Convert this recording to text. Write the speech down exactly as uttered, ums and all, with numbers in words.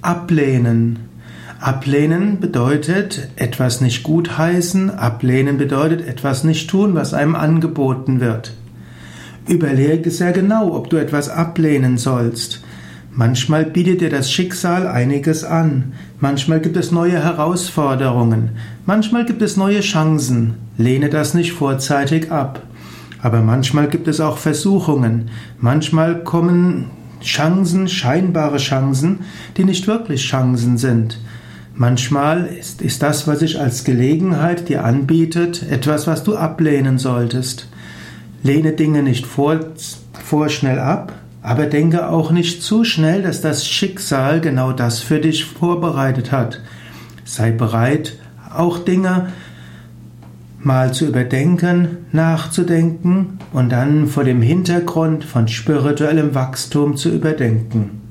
Ablehnen. Ablehnen bedeutet etwas nicht gutheißen, ablehnen bedeutet etwas nicht tun, was einem angeboten wird. Überlege sehr genau, ob du etwas ablehnen sollst. Manchmal bietet dir das Schicksal einiges an. Manchmal gibt es neue Herausforderungen. Manchmal gibt es neue Chancen. Lehne das nicht vorzeitig ab. Aber manchmal gibt es auch Versuchungen. Manchmal kommen Chancen, scheinbare Chancen, die nicht wirklich Chancen sind. Manchmal ist, ist das, was sich als Gelegenheit dir anbietet, etwas, was du ablehnen solltest. Lehne Dinge nicht vor, vorschnell ab, aber denke auch nicht zu schnell, dass das Schicksal genau das für dich vorbereitet hat. Sei bereit, auch Dinge mal zu überdenken, nachzudenken und dann vor dem Hintergrund von spirituellem Wachstum zu überdenken.